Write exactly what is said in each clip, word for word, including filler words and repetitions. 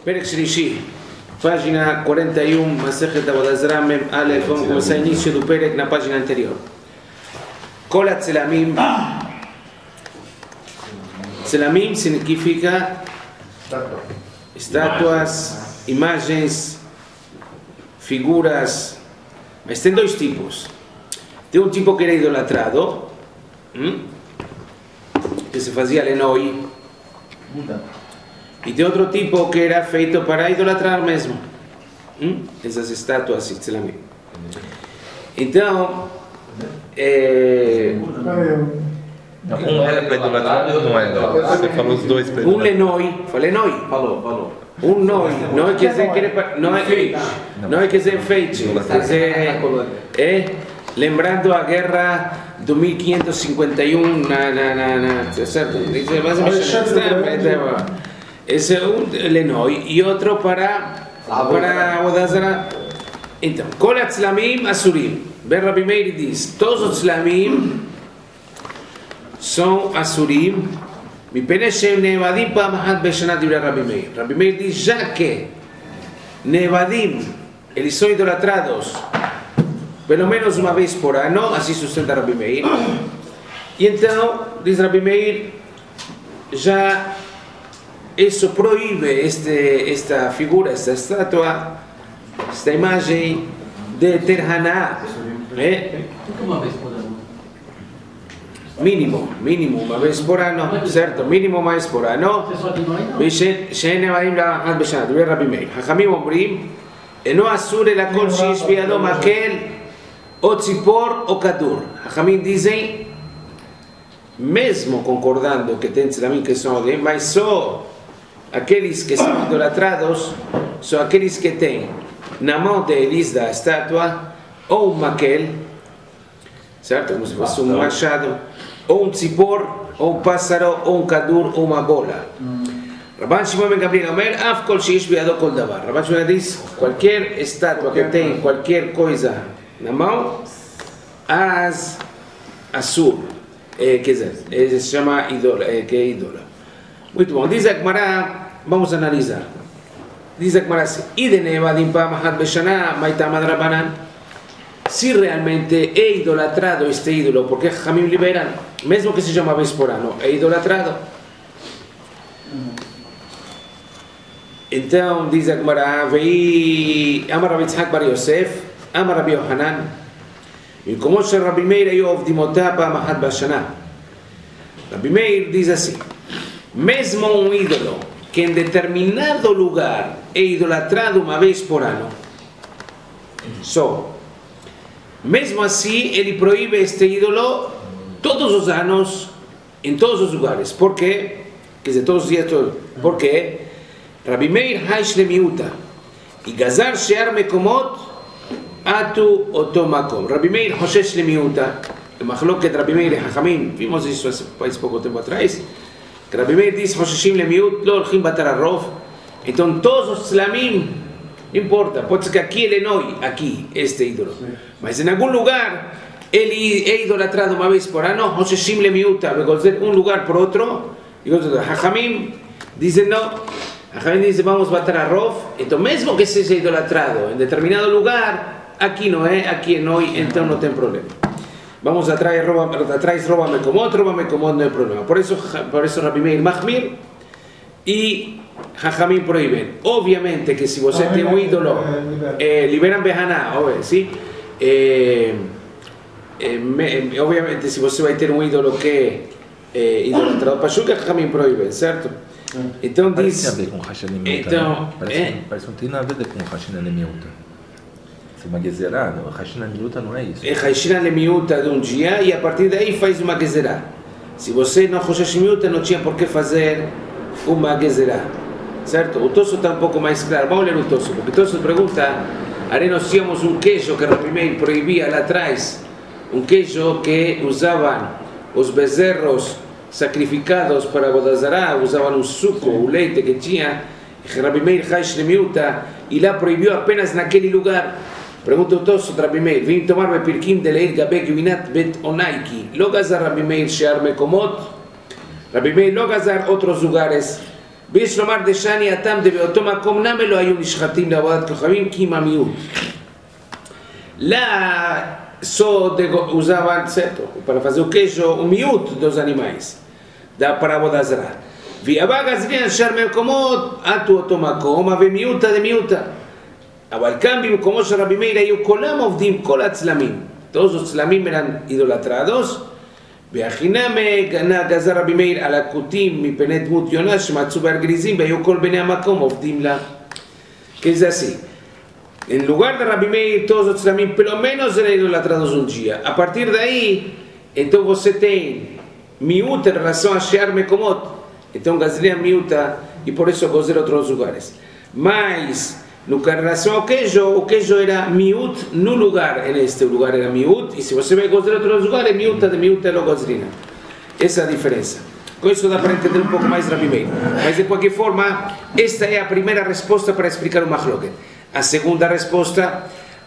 Perek Shlishi, página quarenta e um, Masechet Avodah Zarah Mem Aleph, vamos começar o início do Perek na página anterior. Kol HaTzelamim, Tzelamim significa estátuas, imagens, figuras, mas tem dois tipos. Tem um tipo que era idolatrado, hum? que se fazia lenoi, e tem outro tipo que era feito para idolatrar mesmo, hum? essas estátuas e tzelamim. Então, é... Não, um era para idolatrar e um não era. Você falou os dois para um lenoi, falei noi, Falou, falou. um noi, não quer dizer que ele não é não é quer dizer enfeite, quer dizer é lembrando a guerra do mil quinhentos e cinquenta e um na na na, na certo? Esse é um lenoi e outro para para Avodah Zarah. Então, Kol HaTzelamim Asurim. Ben Rabbi Meir diz, todos os tzelamim são Asurim. מפני שהם נאבדים פעם אחת בשנה דברי רבי מאיר. רבי מאיר diz, já que נאבדים, eles são idolatrados pelo menos uma vez por ano, assim sustenta Rabi Meir. E então, diz Rabi Meir, já isso proíbe este, esta figura, esta estátua, esta imagem de ter haná. Né? Uma vez por ano. Mínimo, mínimo, uma vez por ano, certo? Mínimo uma vez por ano. ושאין נאמרים לאחת בשנה, דברי רבי מאיר. חכמים אומרים, אינו אסור אלא כל שיש בידו מקל, או ציפור או כדור. חכמים dizem, mesmo concordando que tem tzelamim que são alguém, mas só aqueles que são idolatrados, são aqueles que têm na mão deles da estátua, ou um maquel, certo? Como se fosse um machado, ou um tzipor, ou um pássaro, ou um kadur, ou uma bola. Rabban Shimon ben Gamliel Omer, af kol sheish biyado kol davar. Rabban Shimon diz, qualquer estátua que tem qualquer coisa na mão, as asur, é, quer dizer, se chama idola, é, que é idola. Muito bom, diz a Gemara, vamos analisar. Diz a Gemara assim, ide nevadim pam achat beshana, maitam ad Rabbanan. Se realmente é idolatrado este ídolo, porque Jamim liberam, mesmo que seja uma vez por ano, é idolatrado. Então, diz a Gemara, vei Amar Rabi Yitzhak bar Yosef, Amar Rabi Yohanan, במקומות של רבי מאיר היו עובדים אותה פעם אחת בשנה. Rabi Meir diz assim, mesmo um ídolo que em determinado lugar é idolatrado uma vez por ano, só, mesmo assim ele proíbe este ídolo todos os anos, em todos os lugares. Por quê? Quer dizer, todos os dias, todos. Por quê? Rabi Meir haish lemiuta, e gazar shear mekomot atu oto makom. Rabi Meir hoshesh lemiuta, מחלוקת רבי מאיר לחכמים, vimos isso faz pouco tempo atrás, que Rabi Meir diz, hosheshim lemiut, לא הולכים בתר הרוב, então todos os tzelamim, não importa, pode ser que aqui ele não, aqui, este ídolo, mas em algum lugar, ele é idolatrado uma vez por ano, hosheshim lemiuta, um lugar por outro, e Hachamim dizem não, Hachamim dizem vamos bater a rov, então mesmo que seja idolatrado em determinado lugar, aqui não é, aqui não, então não tem problema. Vamos atrás, rouba, atrás rouba mekomot, rouba mekomot, não é problema. Por isso, por isso Rabi Meir mahmir e Hachamim proíben. Obviamente que se você tem um ídolo, eh, liberam behaná, sim? Eh, eh, obviamente se você vai ter um ídolo que é idolatrado para Shuka, Hachamim proíben, certo? Então diz... Parece tem a ver com Hashem Lemiuta. Então, parece, é? parece que não tem nada a ver com Hashem Lemiuta. Se uma gezerá, Hashem Lemiuta não é isso. É Hashem Lemiuta de um dia e a partir daí faz uma gezerá. Se você não Hashem Lemiuta, não tinha por que fazer uma gezerá. Certo? O Tosso está um pouco mais claro. Vamos ler o Tosso, porque o Tosso pergunta, aí nós tínhamos um queijo que Rabi Meir proibia lá atrás, um queijo que usavam os bezerros sacrificados para Avodah Zarah, usavam o suco, o leite que tinha, Rabi Meir Hashem Lemiuta, e lá proibiu apenas naquele lugar. Pergunta o Tosso Rabi Meir, vim tomar בפרקים דלעיל גבי גבינת בית אונייקי, לא גזר רבי מאיר שאר מקומות, רבי מאיר לא גזר outros lugares ויש לומר דשני התם דבאותו מקום נמי לא היו נשחטים לעבודת כוכבים כי עם המיעוט. Lá só usavam, certo, para fazer o queijo, o miúdo dos animais, da parábola da Zara. Viava gazrian sharmel komot, atu otomakom, ave miúta de miúta. אבל כאן במקומו של רבי מאיר היו כולם עובדים, כל הצלמים. todos os צלמים eran idolatrados. והחינם גזר רבי מאיר על הכותים מפני דמות יונה שמצאו בהר גריזים והיו כל בני המקום עובדים לה. Que es así. En lugar de Rabbi Meir, todos os tzlamim, pelo menos eram idolatrados um dia. A partir daí, então você tem miúta em relação a Shear Mekomot. Então Gazrian miúta e por isso gozer outros lugares. Mas, no que em relação ao queijo, o queijo era miúta no lugar. Neste lugar era miúta. E se você vai gozer outros lugares, miúta de miúta é o Gazrina. Essa é a diferença. Com isso dá para entender um pouco mais Rabbi Meir. Mas de qualquer forma, esta é a primeira resposta para explicar o Machloket. A segunda resposta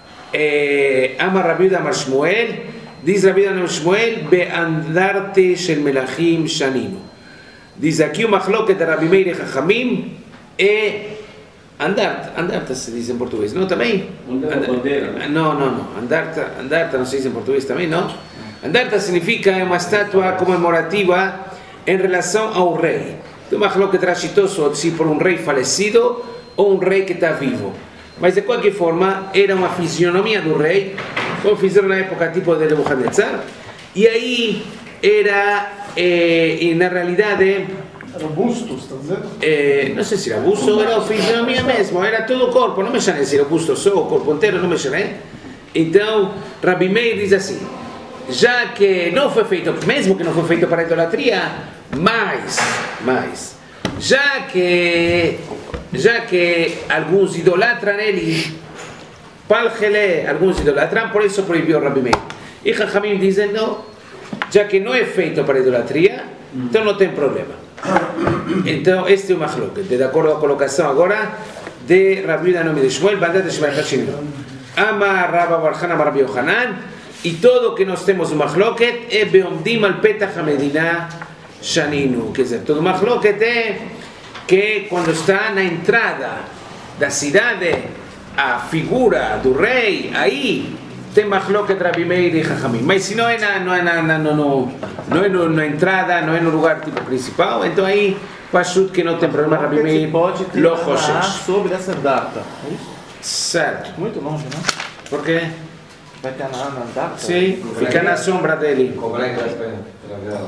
é Amar Rabbi Yehuda Amar Shmuel, diz Rabbi Yehuda Amar Shmuel, Be'andarte shel melachim shaninu. Diz aqui o Machloket de Rabbi Meir e Chachamim é andarte, andarte se diz em português, não também? Andar, não, não, não, andarte, andarte não se diz em português também, não? Andarte significa uma estátua comemorativa em relação ao rei. Então o Machloket rachitoso se por um rei falecido ou um rei que está vivo. Mas de qualquer forma era uma fisionomia do rei, como fizeram na época tipo de Nebuchadnezzar, e aí era, eh, e na realidade, era busto, está dizendo? Eh, não sei se era busto ou era a fisionomia mesmo, era todo o corpo, não me chamei se era o busto só, o corpo inteiro, não me chamei. Então, Rabbi Meir diz assim, já que não foi feito, mesmo que não foi feito para a idolatria, mas, mas, já que já que alguns idolatram ele, palgele, alguns idolatram, por isso proibiu Rabbi Meir. E Chachamim dizem, não, já que não é feito para idolatria, então não tem problema. Então, este é o Machloket, de acordo com a colocação agora de Rabbi Yehuda nome de Shmuel, Bandat Shmuel Hashim. Ama Rabba Barchan, ama Rabbi Yohanan, e todo o que nós temos o Machloket é Beomdim al Petach HaMedina Shaninu. Quer dizer, todo o Machloket é que quando está na entrada da cidade a figura do rei, aí tem Machloket Rabbi Meir e Chachamim. Mas se não é na, não é na, na, no, no, não é no, na entrada, não é no lugar tipo principal, então aí Pashut que não tem problema, Rabbi Meir pode ter lo choshesh. sobre essa data. É isso? Certo. Muito longe, né? Por quê? Vai ter na, na data? Sim, fica na sombra dele. Como é que vai para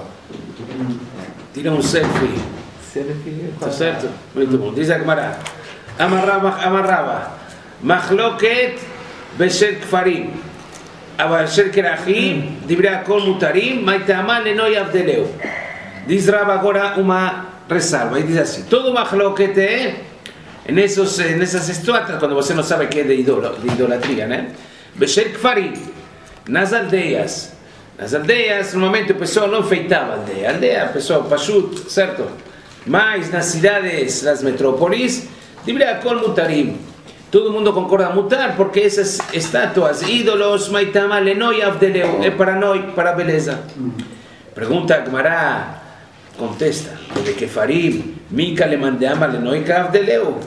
Tira um selfie. Está certo? Muito bom. Diz a Gemara. Amarrava, amarrava. Machloket בשל כפרים, אבל של כרכים, דברי הכל מותרים, מייטעמן אינו יבדלהו. Diz Rab agora uma ressalva, e diz assim, todo Machloket é, nesses, nessas estátuas, quando você não sabe que é de, idolo, de idolatria, né? Beshel Kfarim, nas aldeias. Nas aldeias, normalmente o pessoal não feitava aldeia. Aldeia, o pessoal, Pashut, certo? Mas nas cidades, nas metrópolis, Divrei Akol Mutarim. Todo mundo concorda mutar, porque essas estátuas, ídolos, Maitama, Lenoi Avdeleu, é para nós, para a beleza. Pergunta a Gemara, contesta, de Kefarim, Mika le mandeama Lenoi Avdeleu.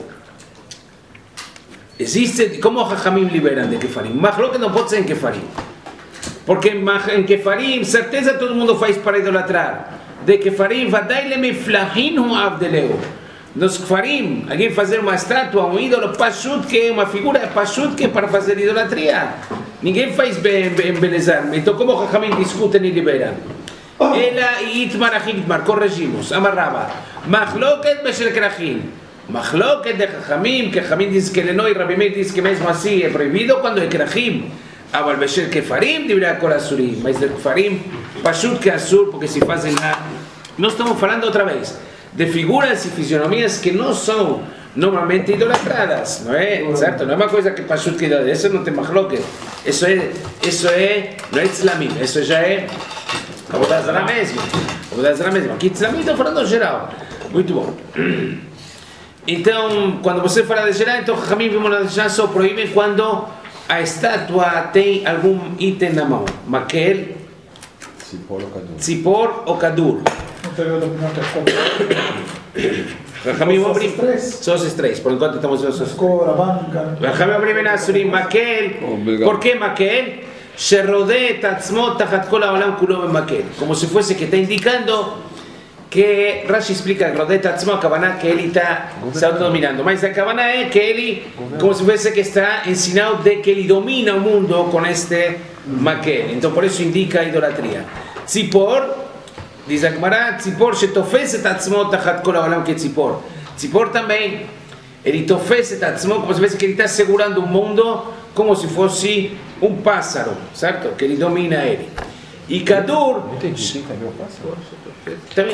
Existe, como Jajamim liberan de Kefarim? Machloket não pode ser em Kefarim. Porque em Kefarim, certeza todo mundo faz para idolatrar. De Kefarim, vadai le meflahin hu Avdeleu. Nos Kfarim, alguém fazer uma estátua, um ídolo, Pashut, que é uma figura, Pashut, que é para fazer idolatria. Ninguém faz embelezar. Então, como os Chachamim discutem e liberam? Ela e Itmar Achim Itmar, corrigimos, amarrava. Machloket beshel Krachim. Machloket de Chachamim, que Chachamim diz que Lenoi, Rabbi Meir diz que mesmo assim é proibido quando é Krachim. Aval beshel Kefarim, Divrei Akol Asurim. Mas de Kefarim, Pashut que é Asur, porque se fazem lá. Nós estamos falando outra vez de figuras e fisionomias que não são normalmente idolatradas, não é? Certo? Não é uma coisa que Pashut que isso não tem Machloket. Isso é, isso é, não é Tzlamim, isso já é Avodah Zarah mesmo. Avodah Zarah mesmo. Aqui Tzlamim estou falando geral. Muito bom. Então, quando você fala de geral, então Chachamim já só proíbem quando a estátua tem algum item na mão. Maquel, Tzipor ou Kadur. Tzipor ou Kadur. No período da opinião que é fogo. Jajamim Só Omrim, esses três? só esses três, por enquanto estamos nós. Ficou Rabban, Jajamim Omrim Ben Asurim, Makel, ¿por qué Makel? Sherrodeh Tatzmot Tachat Kol Haolam Kulo Ben Makel, como si fuese que está indicando que Rashi explica que Rodeh Tatzmot, Kavaná, que él está se autodominando, mas la Kavaná es que él, como si fuese que está ensinado de que él domina el mundo con este Makel, entonces por eso indica idolatría. Tzipor, dice Agmará, Tzipor Shetofes et Tatzmot Tachat Kol Haolam que Tzipor. Tzipor también, él tofes et Tatzmot, como si fuese que él está asegurando un mundo como si fuese un pájaro, ¿cierto? Que él domina a él. Y Kadur, también,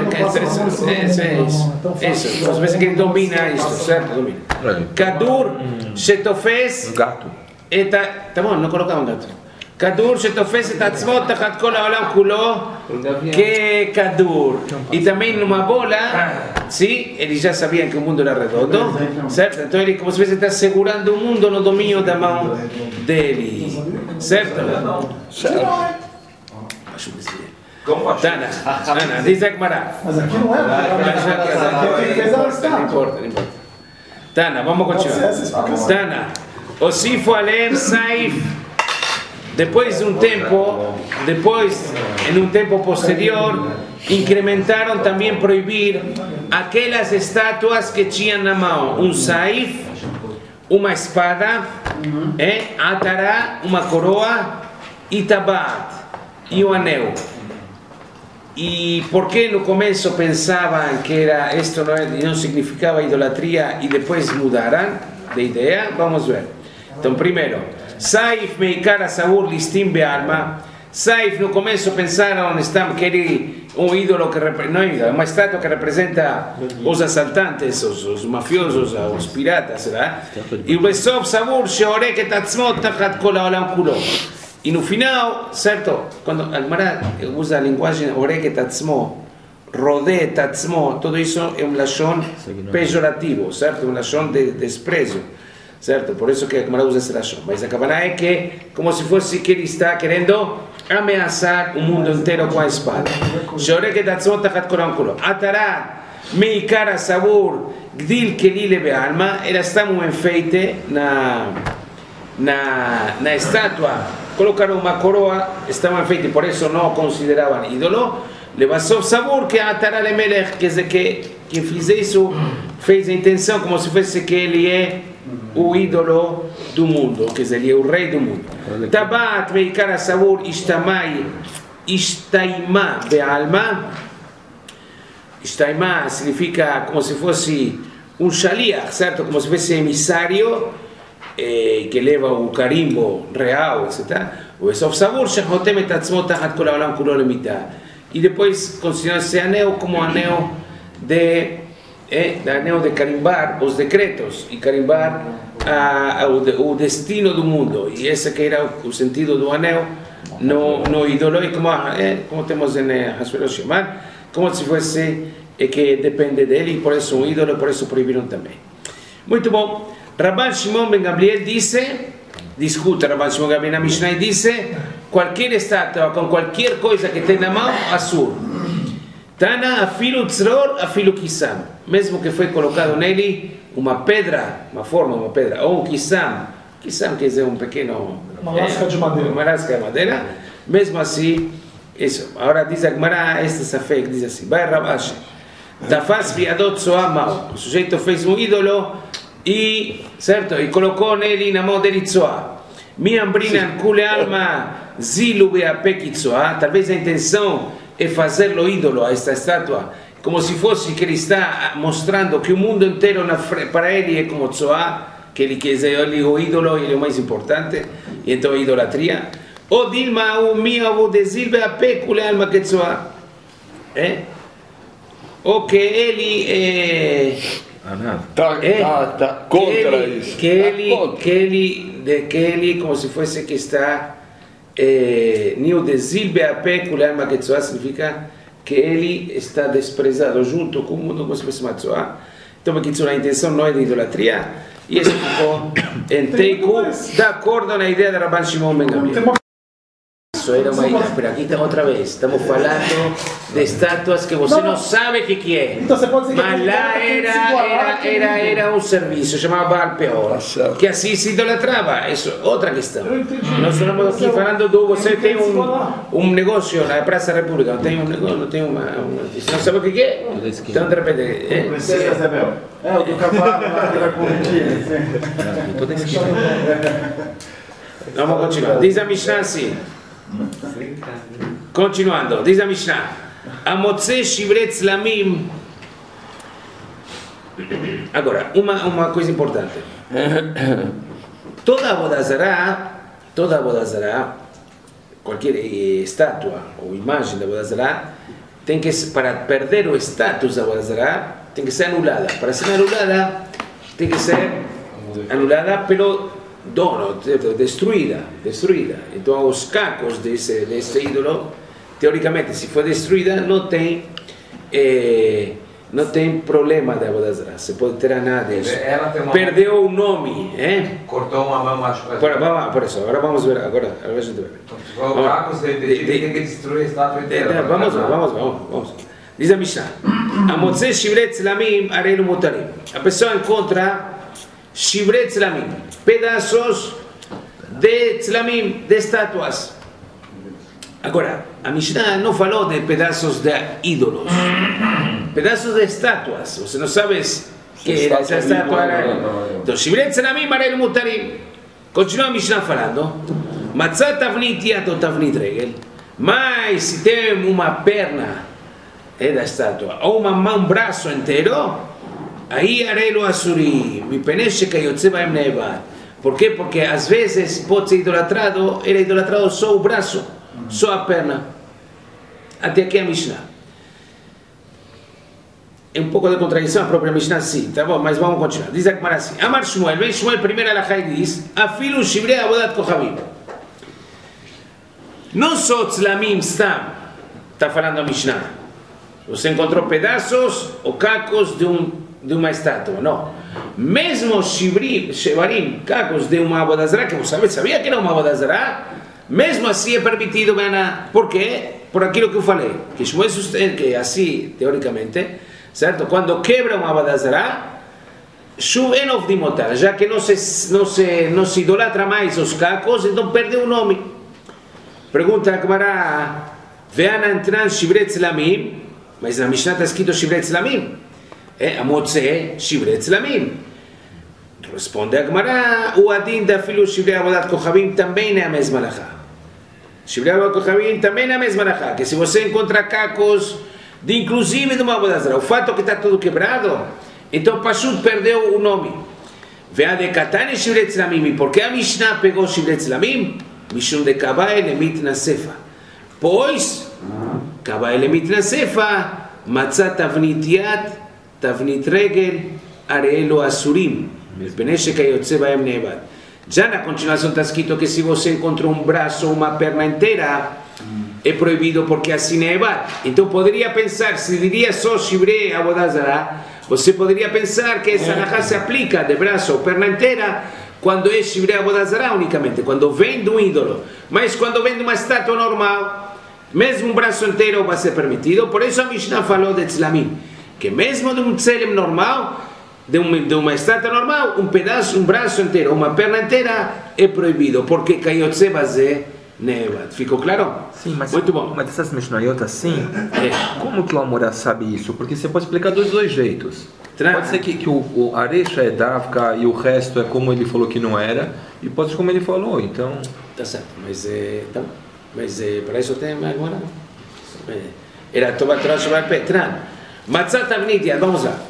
eso, como si fuese que él domina esto, ¿cierto? Domina. Kadur, Shetofes, Um gato. está bueno, no colocaba un gato. Kadur שתופס את עצמו תחת כל העולם כולו ככדור. Y también una bola, ¿sí? Ellos ya sabían que el mundo era redondo, ¿cierto? Entonces, como si fuese está asegurando un mundo no dominio da mão dele, ¿cierto? Tana, Tana, dice Agmará. Mas aqui não é. Aqui fez ela No estátua. importa, no importa. Tana, vamos a continuar. Tana, Osifu Alem Saif. Después de un tiempo, después, en un tiempo posterior, incrementaron también prohibir aquellas estatuas que tinham na mão un saif, uma espada, eh, atará, uma coroa, y tabat, y un anel. ¿Y por qué no comienzo pensaban que era esto no, no significaba idolatría y después mudaran de idea? Vamos a ver. Entonces, primero, Saif meikara sabur listim bealma. Saif no comienzo pensaron están que un ídolo que no ídolo, una estatua que representa los asaltantes, los, los mafiosos, los piratas, ¿verdad? Y besov sabur sheore que tatzmot tachat kol haolam kulo. Y no final, ¿cierto? Cuando Agmará usa el lenguaje ore que tatzmot, rodé tatzmot, todo eso es un lashon peyorativo, ¿cierto? Un lashon de desprecio. ¿Cierto? Por eso que Agmará usa ese lashon. Mas la cabana es que, como si fuese que él está queriendo amenazar un mundo entero con la espada. Shore que tatzmot tachat kol haolam kulo. Atará meikara sabur gdil kelile bealma. Era está muy enfeite na na na estatua. Colocaron una coroa, estaba enfeite, por eso no consideraban ídolo. Le basov sabur que atará le melech, que es de que quien fez eso fez a intenção como se fosse que ele é o ídolo do mundo, que ele é o rei do mundo. Tabat meikara sabur ishtamai ishtaima bealma. Ishtaima significa como se fosse um shaliach, certo? Como se fosse emissário eh, que leva o carimbo real, etcétera. O Besov sabur shechotem et atzmo tachat kol haolam kulo lemitah. Y después consideran ese aneo como aneo de, eh, de aneo de carimbar los decretos y carimbar a, a, o, de, o destino do mundo. Y ese que era o sentido do aneo no, no ídolo, y como, eh, como tenemos en Hasuelo eh, Shemar, como si fuese eh, que depende de él y por eso un ídolo, por eso prohibieron también. Muy bien. Rabban Shimon ben Gamliel dice, discute Rabban Shimon ben Gamliel en la Mishnah y dice, cualquier estatua con cualquier cosa que tenga mão, azul. Tana afilu tzror, afilu kisam. Mesmo que foi colocado nele uma pedra, uma forma, uma pedra, ou um kisam, kisam quer dizer um pequeno... Uma lasca de madeira. Uma lasca de madeira. Mesmo assim, isso. Agora diz a Gemara, este safek, diz assim, vai Rabashi. Tafas biadot soa mão. O sujeito fez um ídolo e, certo, e colocou nele na mão dele tzoa. Mi ambrinan kule alma zilu beapekitzoa. Talvez a intenção é fazê-lo ídolo a esta estátua, como se fosse que ele está mostrando que o mundo inteiro na, para ele é como tzoa, que ele quer dizer ele é o ídolo e ele é o mais importante, e então é idolatria. O dilma o mi avu de zil beape kule alma que tzoa. Eh? O que ele é... Ah, nada. Tá, É, tá, tá contra que ele, isso. que Tá ele, contra. que ele, de, que ele, como se fosse que está, eh, Nio de Zilbeapé, Kulealma Ketzoa, significa que ele está desprezado junto com o mundo, como se fosse uma Tzoa. Então, a intenção não é de idolatria, e isso ficou em Teiku, de acordo na ideia de Rabban Shimon ben Gamliel. braço era uma... Espera, aqui está outra vez. Estamos falando de estátuas que você não, não sabe o que, que é. Então você pode dizer que mas lá era, era, era, era um serviço, chamava Baal Peor, que assim se idolatrava. Isso é outra questão. Nós estamos aqui falando do... Você tem um, um negócio na Praça da República, não tem um negócio, não tem uma... uma não sabe o que, que é? Então, de repente... É, Princesa Isabel. É, o do cavalo lá que vai corrigir. Toda esquina. Vamos continuar. Diz a Mishnah assim. Continuando. Diz a Mishnah. Amotze shivret lamim. Agora, uma, uma coisa importante. Toda Avodazará, toda Avodazará, qualquer estátua ou imagem da Avodazará, tem que, para perder o status da Avodazará, tem que ser anulada. Para ser anulada, tem que ser anulada pelo dono, destruída, destruída. Então, os cacos desse, desse ídolo, teoricamente, se for destruída, não tem, eh, não tem problema da Avodazará. Você pode ter nada disso. Perdeu o nome, eh? Cortou uma mão, acho que... Por, vamos, por isso, agora vamos ver, agora, agora a gente vai ver. O cacos tem que destruir a estátua inteira. Vamos, vamos, vamos, vamos. Diz a Mishnah. Amotze shivret tzlamim arelu mutarim. A pessoa encontra shivret tzlamim, pedaços de tzlamim, de estátuas. Agora, a Mishnah não falou de pedaços de ídolos, pedaços de estátuas. Você não sabe que era essa estátua. Então, shivret tzlamim arelu mutarim. Continua a Mishnah falando. Matzat tavnit yad ou tavnit regel. Mas se tem uma perna é da estátua, ou uma mão, um braço inteiro, aí arelo asuri, mi peneshe kayotze baem nevad. Por quê? Porque às vezes pode ser idolatrado, era idolatrado só o braço, só a perna. Até aqui a Mishnah. É um pouco de contradição a própria Mishnah, sim, tá bom, mas vamos continuar. Diz a Gemara assim, Amar Shmuel, vem Shmuel, primeira alahá e diz, afilu shivrei avodat kohavim. Não só tzlamim stam, está falando a Mishnah. Você encontrou pedaços ou cacos de, um, de uma estátua, não. Mesmo shivarim, cacos de uma Avodazará, que você sabia que era uma Avodazará, mesmo assim é permitido, por quê? Por aquilo que eu falei, que Shmuel sustenta que assim, teoricamente, certo? Quando quebra uma Avodazará, Shuv enov dimotá, já que não se, não, se, não se idolatra mais os cacos, então perde o nome. Pergunta a Gemara, vean entran shivret tzlamim, mas na Mishnah está escrito shivret tzlamim. É, amotze shivret tzlamim. Responde a Gemara, o adin da filu shivrei avodat kohavim também é a mesma alahá. Shivrei avodat kohavim também é a mesma alahá. Que se você encontra cacos, de inclusive de uma avodazará, o fato que está tudo quebrado, então Pashut perdeu o nome. Vea de katane shivret tzlamim. Por que a Mishnah pegou shivret tzlamim? Mishum de kavai lemit nasefa. Pois Kaba elemit nasefa, matzah tavnit yad, tavnit regel, arelo asurim, peneshe kayotze baem nevad. Já na continuação está escrito que se você encontrou um braço ou uma perna inteira, é proibido porque assim é nevad. Então poderia pensar, se diria só shivrei avodazará, você poderia pensar que essa alahá se aplica de braço ou perna inteira quando é shivrei avodazará unicamente, quando vem de um ídolo. Mas quando vem de uma estátua normal, mesmo um braço inteiro vai ser permitido. Por isso a Mishnah falou de tzlamim, que mesmo de um tzelem normal, de, um, de uma estátua normal, um pedaço, um braço inteiro, uma perna inteira é proibido, porque kayotze bazeh nevad. Ficou claro? Sim, mas muito bom. Mas dessas Mishnayot assim, é, como que o Amorá sabe isso? Porque você pode explicar dos dois jeitos. Tra... Pode ser que, que o, o Arecha é Davka e o resto é como ele falou que não era, e pode ser como ele falou, então... Tá certo, mas é... Tá. Mas eh, para isso tem agora. Era Tovat Rosh Petran. Matzah tavnit yad, vamos lá.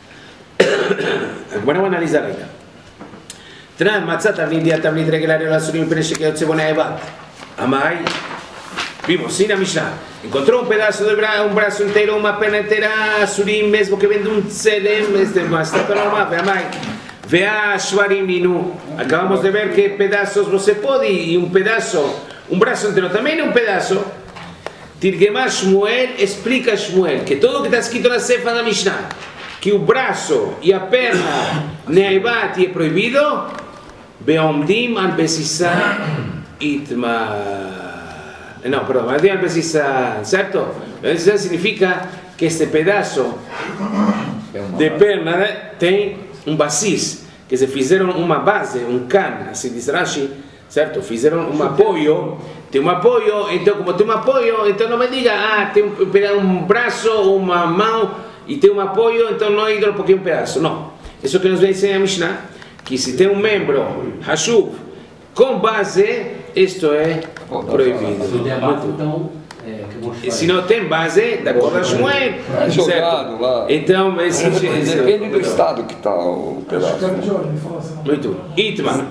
Agora vamos analisar ainda. Tran, matzah tavnit yad, tavnit regel arelo asurim, peneshe kayotze baem nevad. Amai. Vimos, sim, na Mishnah. Encontrou um pedaço de braço, um braço inteiro, uma perna inteira, asurim, mesmo que vem de um tzelem, uma estátua normal, amai. Vea shvarim ninu. Acabamos de ver que pedaços você pode, e um pedaço. Um braço inteiro também é um pedaço. Tirgemar Shmuel explica a Shmuel que tudo que está escrito na Sefa da Mishnah, que o braço e a perna ne'ibat é proibido, beomdim al besissá itma. no, perdón, Madian precisa, ¿cierto? Eso significa que este pedazo de perna tem um basis, que se fizeram uma base, um can, assim diz Rashi, certo? Fizeram um apoio, tem um apoio, então como tem um apoio, então não me diga, ah, tem um, um braço, uma mão, e tem um apoio, então não é ídolo porque é um pedaço. Não. Isso que nos vem ensinar a Mishnah, que se tem um membro, Hashuv, com base, isto é proibido. E se não tem base, da acordo a Shmuel, é jogado lá. Então, esse, esse, depende do estado que está o pedaço. Muito. Itmar.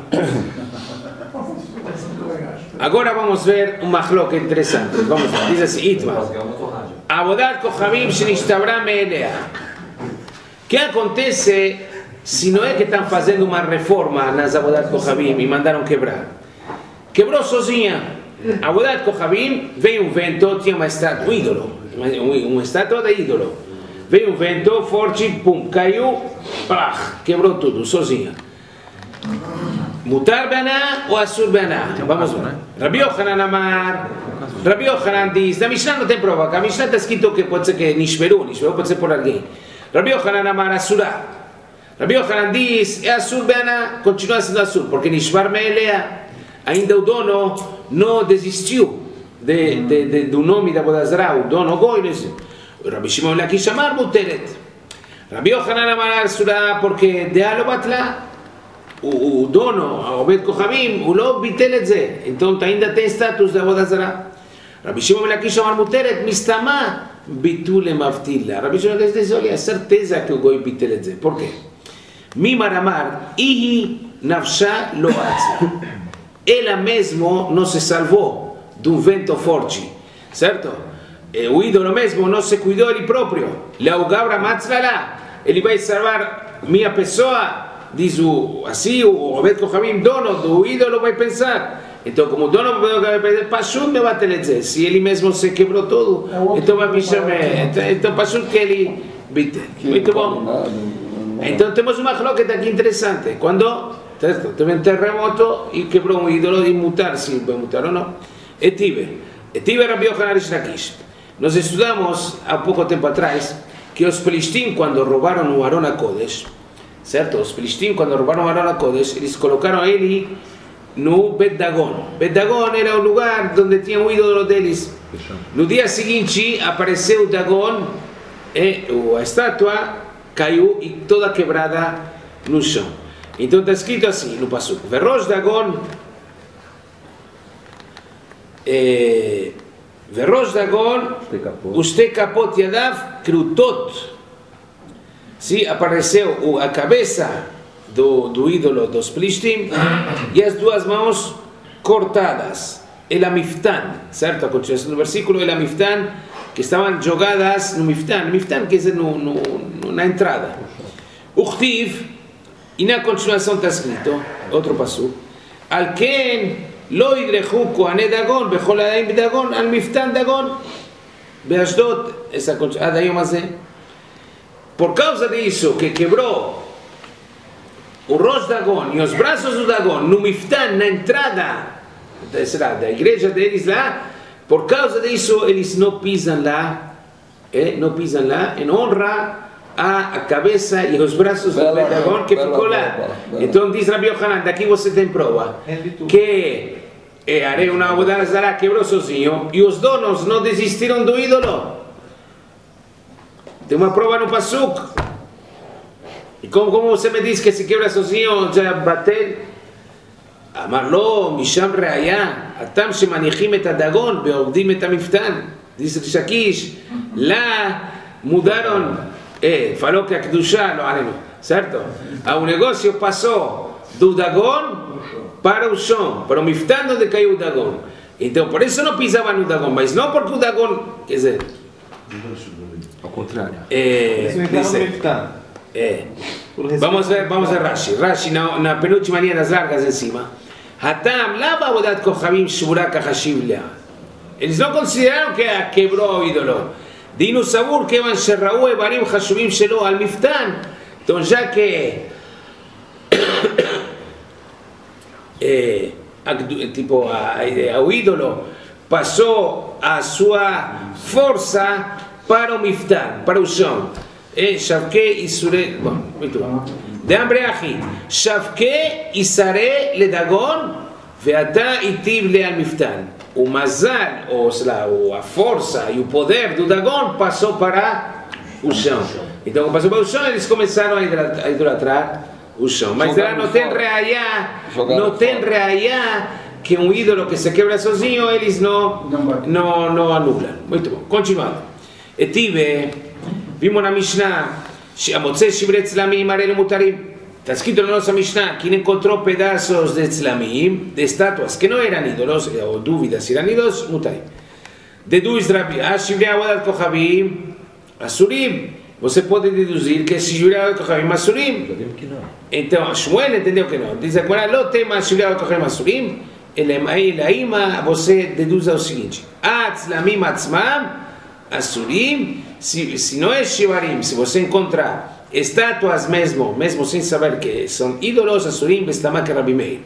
Agora vamos ver uma hloca interessante. Vamos ver. Diz assim, Itmar. Avodat Kohavim Shenishtabra Meelea. O que acontece se não é que estão fazendo uma reforma nas Avodat Kohavim e mandaram quebrar? Quebrou sozinha. Avodat Kohavim, veio um vento, tinha uma estátua, um ídolo, uma estátua de ídolo. Veio um vento forte, pum, caiu, plach, quebrou tudo, sozinha. Mutar Bená ou Assur Bená? Vamos ver. Rabi Yochanan Amar, Rabi Yochanan diz, na Mishnah não tem prova, a Mishnah está escrito que pode ser que Nishmeru, Nishmeru pode ser por alguém. Rabi Yochanan Amar, Assurá. Rabi Yochanan diz, é Assur Bená, continua sendo Assur, porque Nishbar Meelea, ainda o dono não desistiu de, de, de, do nome da Avodah Zarah, o dono Goi, Rabi Shimon Lakish Amar Muteret. Rabi Yochanan Amar Assurá, porque de Alobatla, o, o dono, Obed Kohavim, o lo bitel et ze, então ainda tem status de Avodah Zarah. Rabi Shimon Lakish Amar Muteret, mistama bitul mavtila. Rabi Shimon Lakish diz, olha, é certeza que o Goi bitel et ze. Por quê? Mimar Amar, ihi nafsha lo atzi. Ela mesmo não se salvou de um vento forte, certo? O ídolo mesmo não se cuidou ele próprio. Leugabra matzlala, ele vai salvar minha pessoa, diz o assim o Obed Kohavim, dono do ídolo, vai pensar. Então, como o dono vai pensar, Pashut me vai dizer, se ele mesmo se quebrou todo, então vai me chamar. Então, Pashut que ele bitte. Muito bom. Então, temos uma coloca aqui interessante. Quando teve um terremoto e quebrou um ídolo de mutar, se vai mutar ou não. Etive. Etive Rabi Yochanan Rish Lakish. Nós estudamos há pouco tempo atrás que os Filistim, quando roubaram o Aron HaKodesh, certo? Os Filistim, quando roubaram o Aron HaKodesh, eles colocaram ele no Bet Dagon. Bet Dagon era o lugar onde tinha o ídolo deles. No dia seguinte, apareceu o Dagon, e a estátua caiu e toda quebrada no chão. Então está escrito assim no Pasuk: Verosh Dagon, Verosh Dagon, Uste Kapot Yadav, Krutot. Sim, apareceu a cabeça do, do ídolo dos Filistim e as duas mãos cortadas. El Miftan, certo? A continuação do versículo, El Miftan, que estavam jogadas no Miftan. Miftan quer dizer no, no, no, na entrada. Uchtiv. E na continuação está escrito, outro passo, Al-Ken lo idrechu kohanei Dagon bechol adayim Dagon al miftan Dagon be'Ashdod, essa adayim azé. Por causa disso que quebrou o Rosh Dagon e os braços do Dagon no miftan, na entrada será, da igreja deles lá, por causa disso eles não pisam lá, eh, não pisam lá em honra a cabeça e os braços do Dagon que ficou lá. Então diz Rabi Yochanan, daqui você tem prova que é, Arei uma Avodah Zarah quebrou sozinho e os donos não desistiram do ídolo. Tem uma prova no Pasuk. E como, como você me diz que se quebra sozinho já bater? Amar lo, Misham Reaya, Atam Shemanichim et Dagon, Beogdim et Miftan. Diz Rish Lakish, lá mudaram. É, falou que a Kedushá, certo? O negócio passou do Dagon para o chão, para o Miftan onde caiu o Dagon. Então, por isso não pisava no Dagon, mas não porque o Dagon, quer dizer, ao contrário. É, é. Vamos ver, vamos ver Rashi. Rashi, na, na penúltima linha das largas em cima. Hatam, lava Avodat Kohavim Shura Kahashiv Leah. Eles não consideraram que quebrou o ídolo. Dinu Sabur, Kevan Sherraú, Evarim Hashuvim Shelo al Miftan. Então, já que é, tipo, a, a, o ídolo passou a sua força para o miftan, para o chão. E Shavke e Sure, bom, muito bom. De Ambreachi, Shavke e Sare le Dagon, veata itiv le al miftan. O mazal, ou sei lá, a força e o poder do Dagon passou para o chão. Então, quando passou para o chão, eles começaram a idolatrar o chão. Mas lá não tem reayá, não tem reayá que um ídolo que se quebra sozinho, eles não, não, não anulam. Muito bom, continuando. E tive, vimos na Mishnah, Amotze Shivre Tzlamim Arelu Mutarim. Está escrito na nossa Mishnah, quem encontrou pedaços de tzlamim, de estátuas que não eram ídolos, ou dúvidas se eram ídolos, mutarim. Deduz Rabi, ah, Shivre Awadat Kochavim, Asurim. Você pode deduzir que se Shivre Awadat Kochavim, Asurim. Então, Shmuel entendeu que não. Diz agora, lo tema Shivre Awadat Kochavim, Asurim. Elaima, você deduz o seguinte, ah, tzlamim atzmam, Asurim. Se, se não é Shivarim, se você encontrar estátuas mesmo, mesmo sem saber que são ídolos, Asurim, Bestama que Rabi Meir.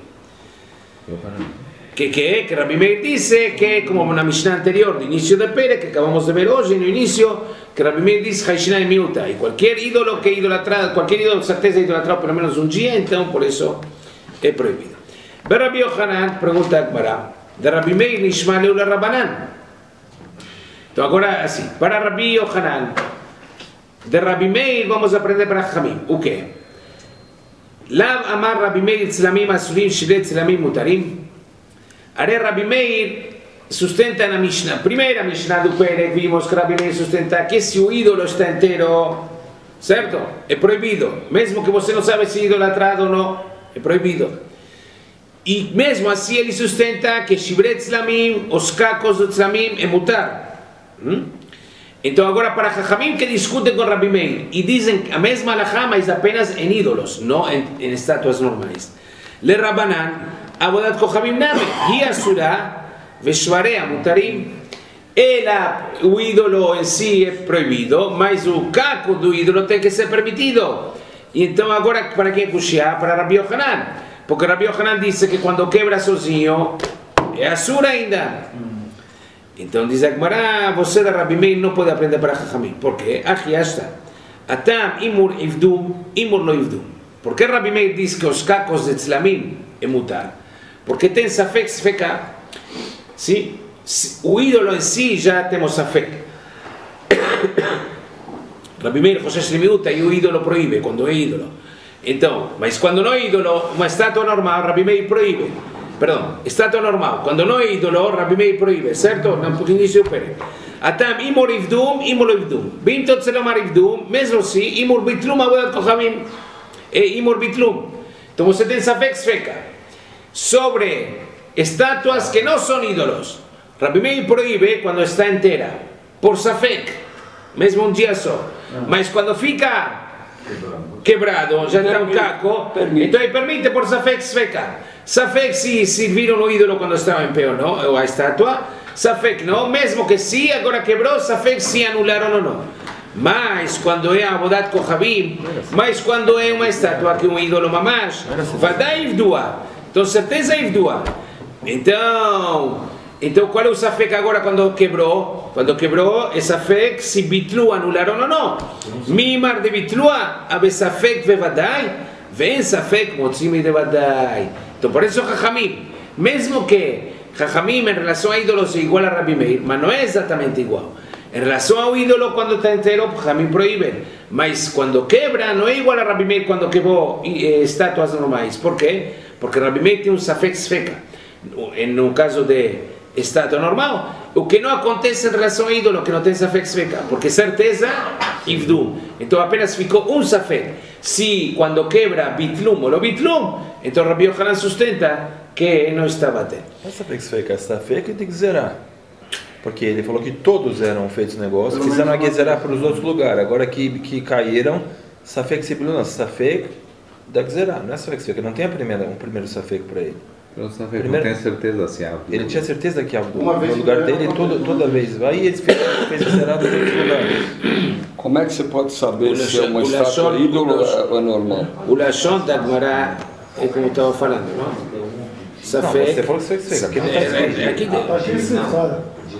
Que que é? Que Rabi Meir disse que, como na Mishnah anterior, do início da Pere, que acabamos de ver hoje, no início, que Rabi Meir diz Haishina e Miuta, e qualquer ídolo que é idolatrado, qualquer ídolo de certeza é idolatrado pelo menos um dia, então por isso é proibido. Be Rabi Yohanan, pergunta a Gemara, de Rabi Meir Nishma Leula Rabanan. Então agora assim, para Rabi Yohanan, de Rabi Meir vamos aprender para Chamim. O quê? Lav amar Rabi Meir tzlamim asurim shivre tzlamim mutarim. Are Rabi Meir sustenta na Mishnah. Primeira Mishnah do Perek vimos que Rabi Meir sustenta que se o ídolo está inteiro, certo? É proibido. Mesmo que você não sabe se é idolatrado ou não, é proibido. E mesmo assim ele sustenta que shivre tzlamim, os cacos do tzlamim, é mutar. Hum? Então agora para Chachamim que discutem com Rabi Meir e dizem a mesma alahá, mas apenas em ídolos, não em, em estátuas normais. Le Rabanan, Avodat Kochavim Name, Hi Asura, Veshvarea Mutarim. Ela, o ídolo em si é proibido, mas o caco do ídolo tem que ser permitido. E então agora para quem puxar? Para Rabi Yohanan, porque Rabi Yohanan disse que quando quebra sozinho é Asura ainda. Então diz a Gemara, você da Rabi Meir não pode aprender para Chachamim. Por quê? Aqui está. Atam imur ivdum, imur lo ivdum. Por que Rabi Meir diz que os cacos de tzlamim é mutar? Porque tem safek sfeka. Sim? O ídolo em si já temos safek. Rabi Meir, José Shlimiuta, e o ídolo proíbe, quando é ídolo. Então, mas quando não é ídolo, uma estátua normal, Rabi Meir proíbe. Perdão, estátua normal. Quando não é ídolo, Rabi Meir proíbe, certo? Não, porque início pere. Atam imur ivdum, imur ivdum. Bim tot selomar ivdum, mesmo assim, imur bitlum avodat kochavim. É imur bitlum. Então você tem safek sfeka sobre estátuas que não são ídolos. Rabi Meir proíbe quando está inteira, por safek, mesmo um dia só. Mas quando fica quebrado, já está um caco, então ele permite por safek sfeka. Safek se serviram no ídolo quando estava em pé ou não, ou a estátua. Safek não, mesmo que sim, agora quebrou, Safek se anularam ou não. Mas quando é Avodat Kochavim, mas quando é uma estátua que é um ídolo mamash, vai dar Ivdua. Então certeza Ivdua. Então, então qual é o Safek agora quando quebrou? Quando quebrou, é Safek se Bitlu anularam ou não. Mimar de Bitlua, abe Safek vevadai, vem Safek motzim de vadai. Então por isso Chachamim, mesmo que Chachamim em relação a ídolos é igual a Rabi Meir, mas não é exatamente igual. Em relação ao ídolo, quando está inteiro, Chachamim proíbe. Mas quando quebra, não é igual a Rabi Meir quando quebrou estátuas normais. Por quê? Porque Rabi Meir tem um safek sfeka. No caso de estátua normal, o que não acontece em relação ao ídolo, que não tem safek sfeka. Porque certeza, ivdum. Então apenas ficou um safek. Se quando quebra bitlum ou lo bitlum, então Rabi Yohanan sustenta que não está batendo. Mas safek sfeka, safek tem que zerar. Porque ele falou que todos eram feitos negócios, fizeram a Gezerá para os outros lugares. Agora que, que caíram, Safek se não, Safek da Gezerá, não é Safek Sfek, não tem a primeira, um primeiro Safek para ele. O Safek não tem certeza se é. Ele tinha certeza que Abdu, no lugar dele, todo, toda vez. Aí ele fez, fez Gezerá do outro lugar. Como é que você pode saber se é uma estátua ídolo ou é normal? O Lashon da Gemara é como estava falando, não? Safek. Não, você falou que você fez. Aqui não está escrito. É, aqui dentro. Aqui se fala.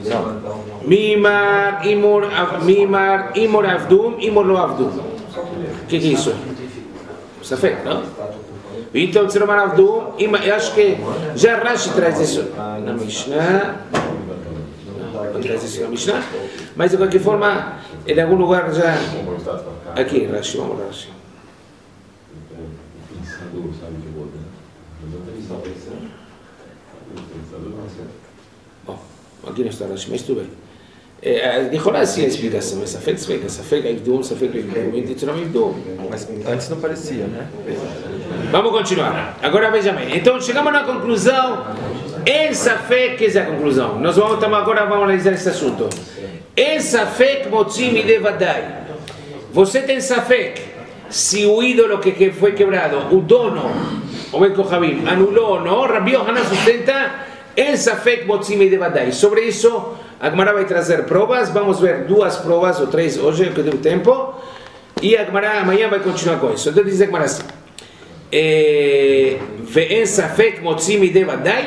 Mimar, imor, av- mimar, imor avdum, imor lo avdum. O que, que é isso? Safek, não? Então, se não avdum, ima- eu acho que já Rashi traz isso na Mishnah. Não, não traz isso na Mishnah. Mas de qualquer forma, em algum lugar já. Aqui, Rashi, vamos lá, Rashi. Bom, aqui não está Rashi, mas tudo bem. É, Nicolás assim a explicação, mas Safek, Safek, Safek, Avdum, Safek, Avdum, então não Avdum. Mas antes não parecia, né? Vamos continuar. Agora veja bem. Então chegamos na conclusão. Em Safek, que é a conclusão? Nós vamos agora vamos analisar esse assunto. Em Safek motzim de vadai. Você tem Safek se o ídolo que, que foi quebrado, o dono, o Ben Kohabim, anulou ou não? Rabbi Yohanan sustenta em Safek motzim de vadai. Sobre isso, a Gemara vai trazer provas. Vamos ver duas provas ou três hoje, que deu tempo. E a Gemara amanhã vai continuar com isso. Então diz a Gemara assim. ואין ספק מוציא מידי ודאי,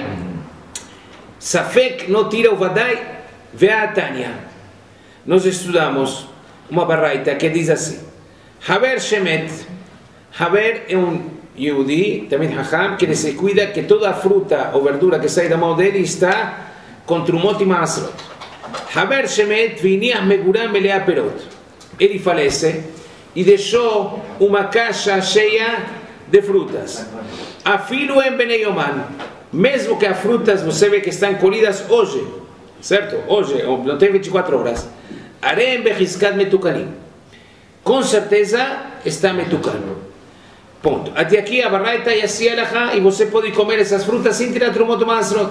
ספק לא tira o ודאי, והתניא. Nós estudamos uma barraita que diz assim: Haber Shemet, Haber é um Yehudi, também Hacham, que ele se cuida que toda a fruta ou verdura que sai da mão dele está com Trumot e Maasrot. Haber Shemet, Viniach Meguram Melea Perot. Ele falece e deixou uma caixa cheia de frutas. Afilo em Beneyoman, mesmo que as frutas você vê que estão colhidas hoje, certo? Hoje, não tem vinte e quatro horas. Arem Bechiskat Metukanim. Com certeza está metucano. Ponto. Até aqui a barraita é assim e você pode comer essas frutas sem tirar Trumot e Maasrot.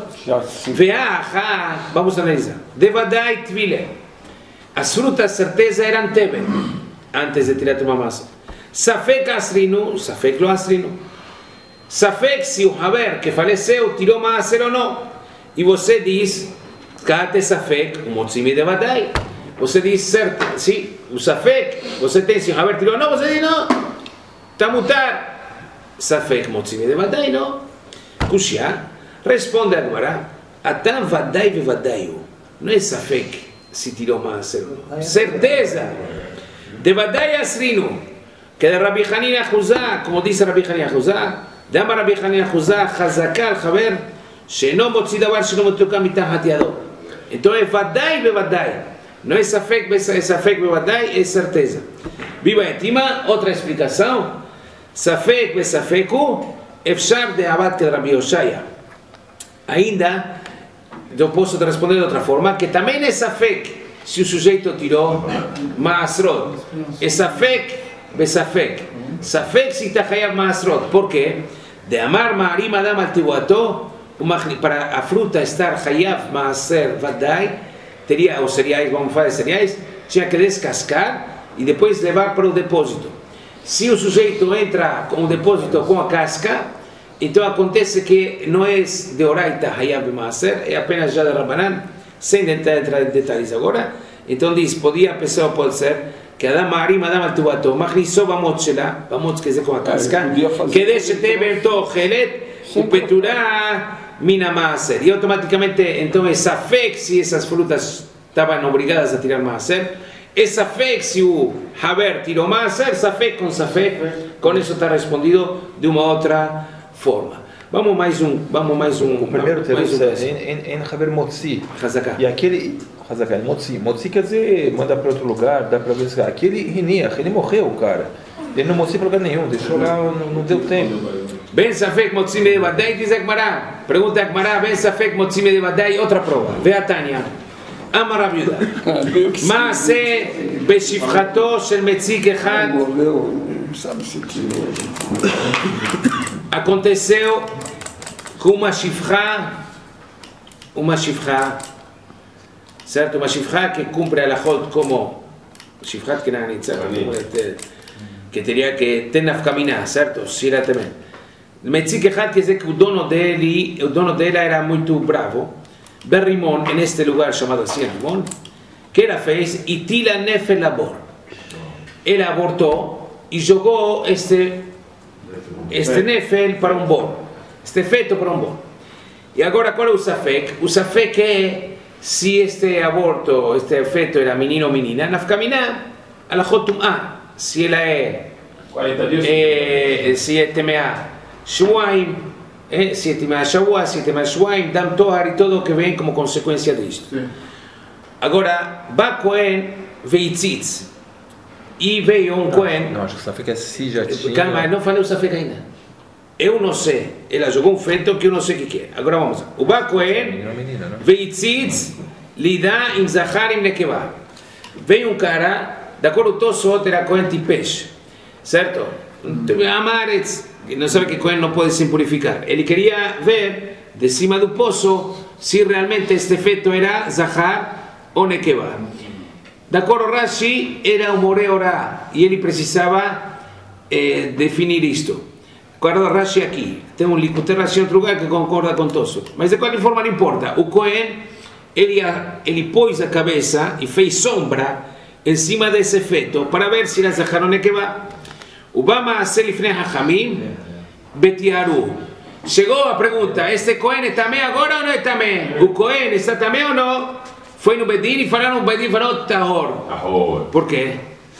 Veaha, vamos analisar. Devadai Tvile. As frutas, certeza, eram Teben, antes de tirar Trumot e Maasrot. Safek asrinu, Safek lo asrinu. Safek se o Haber que faleceu tirou maaser ou não. E você diz, Kate Safek, o motzimi de vadai. Você diz certo, sim, o Safek, você tem se o Haber tirou ou não, você diz não. Está mutar. Safek, motzimi de vadai, não. Kushia, responde agora, Atam vadai ve vadaiu. Não é Safek se tirou maaser ou não. Certeza. De vadai asrinu. Que de Rabbi Hanina Juzá, como dice Rabbi Hanina Juzá, de Amar Rabbi Hanina Juzá, Chazakal, Haber, Sheno motzi davar, Sheno motoka mitachat yado. Então é vadai bevadai. Não é safek, é safek bevadai, é certeza. Viva etima, outra explicação. Safek besafeku, efshar de abad que Rabbi Oshaya. Ainda, eu posso te responder de outra forma, que também é safek, se o sujeito tirou maasrot. É safek besafek. Safek si está hayav maasrot. ¿Por qué? De amar ma'arim adam al tibuato, para a fruta estar hayav maaser vadai, teria, ou cereais, vamos falar de cereais, tinha que descascar e depois levar para o depósito. Se o sujeito entra com o depósito com a casca, então acontece que não é de oraita hayav maaser, é apenas já de Rabanan, sem tentar entrar em detalhes agora. Então diz, podia, a pessoa pode ser que Adam Marim, Adam Altubato, Machnisov Amotzela, vamos que com a casca, que deixe Teber Tochelet, o Peturá, Mina Maaser. E automaticamente, então, é Safek, se essas frutas estavam obrigadas a tirar Maaser, é Safek, se o Haber tirou Maaser, Safek com Safek, com isso está respondido de uma outra forma. Vamos mais um, vamos mais um. O primeiro mais texto é em Haber Motzi. Hazaká. E aquele Hazaká, Motzi. Motzi quer dizer mandar para outro lugar, dá para ver. Aquele Riniach, ele morreu, cara. Ele não mostrou para lugar nenhum, deixou lá, não, não deu tempo. Ben Safek Motzime de Vadai, diz a Gemara. Pergunta a Gemara, Ben Safek Motzime de Vadai, outra prova. Ve a Tânia. Amar Rav Yehuda. Maase Beshivchato Shel Metzik Echad. Aconteceu com uma shifra, uma shifra, certo? Uma shifra que cumpre a lachot como shifra que não é que teria que ter nafkamina, certo? Shira também. Metzik Echad quer dizer que o dono dele, o dono dela era muito bravo. Berrimon, neste lugar chamado assim, Rimon, que ela fez e tila nefel labor. Ela abortou e jogou este este nefel para um bolo, este feto para um bolo. E agora qual é o safek? O safek é se este aborto, este feto era menino ou menina, nafkamina, alachot tum'ah, se ela é, é se é temeá shwaim, é, se é temeá shawá, se é temeá shwaim, dam tohar e todo o que vem como consequência disto. Sim. Agora, ba Cohen veitzitz, e veio um Cohen. Não, acho que o safek é se já tinha. Calma, não falei o safek ainda. Eu não sei, ela jogou um feto que eu não sei o que é. Agora vamos lá. O ba Cohen veitzitz lhe dá im zachar im nekevá. Veio um cara, de acordo com o Tosot, era Cohen tipesh, certo? Amaretz, não sabe que Cohen não pode se purificar. Ele queria ver de cima do poço se realmente este feto era zachar ou nekevá. De acordo com Rashi, era um more orá e ele precisava eh, definir isto. Guarda Rashi aqui, tem um Likutei Rashi em outro lugar que concorda com Tosot. Mas de qualquer forma não importa. O Cohen, ele, ele pôs a cabeça e fez sombra em cima desse feto para ver se era zachar ou nekevá. O Bama Selifnei Hachamim Betiaru. Chegou a pergunta: este Cohen está tamé agora ou não está tamé? O Cohen está tamé ou não? Foi no Bedin e falaram: o Bedin falou tahor. Por quê?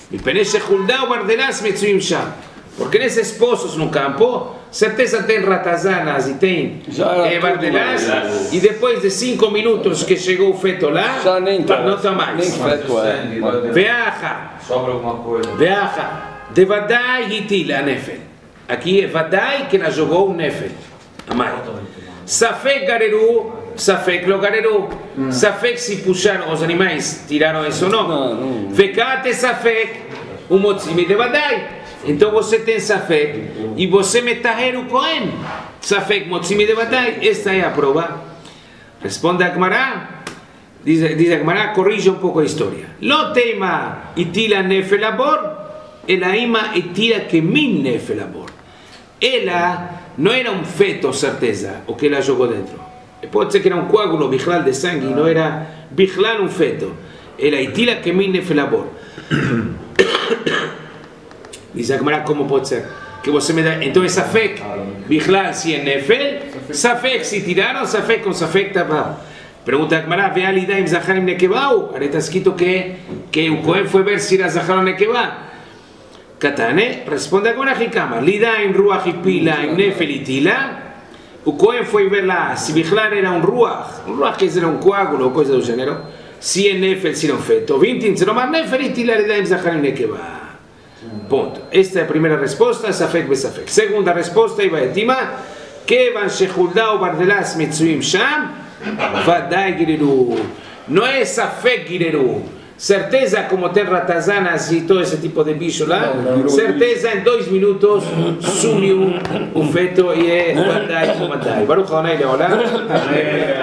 Porque nesses poços no campo, certeza tem ratazanas e tem é, bardelás, e depois de cinco minutos que chegou o feto lá, já nem não está mais. Nem feto é. Veacha. Sobra alguma coisa. Veacha. De vadai hitila nefel. Aqui é vadai que ela jogou o nefel. Amai. Safek gareru, safek lo gareru. Safek se puxaram os animais, tiraram isso ou não? Vekate safek, o motzimi de vadai. Então você tem safek e você metaher o Cohen. Safek motzimi de vadai. Esta é a prova. Responde a Gemara. Diz, diz a Gemara, corrige um pouco a história. Lo teima itila nefel abor, ela ima itila kemin nefel abor. Ela não era um feto, certeza, o que ela jogou dentro. Pode ser que era um coágulo bichlal de sangue, não era bichlal um feto. Ela itila kemin nefel abor. Diz a Gemara, como pode ser? Que você me dá. Então é safek, bichlal se é nefel, safek se tiraram, safek com safek estava. Pergunta a Gemara, ve alidá im zachar im nekevá? Ahora está escrito que, que o Cohen foi ver se era zachar ou nekevá. Katane, responde a Gemara Hikama, lidá im ruach ipila im nefel itila. O Cohen foi ver lá se bichlal era um ruach, um ruach que era um coágulo ou coisa do gênero, se é nefel, se não feto. Vintin, se não mais nefel itila, lidá im zachar im nekevá. Ponto. Esta é a primeira resposta, safek besafek. Segunda resposta, Ibaetima, kevan shechuldá o bardelás mitzuim sham, vadai gireru. Não é safek gireru. Certeza, como tem ratazanas e todo esse tipo de bicho lá, certeza em dois minutos sumiu o feto e é vadai como vadai. Baruch Adonai leolam.